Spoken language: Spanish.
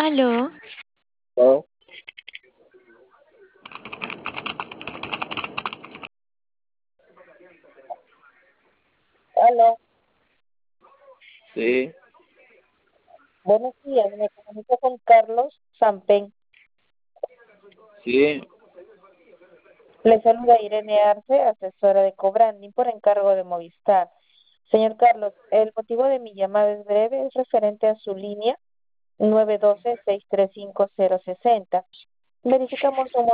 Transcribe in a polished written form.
Aló, ¿No? Aló, Sí, buenos días, me comunico con Carlos Sampen. sí, Le saluda Irene Arce, asesora de cobranding por encargo de Movistar. Señor Carlos, el motivo de mi llamada es breve, es referente a su línea 912-635-060. Verificamos un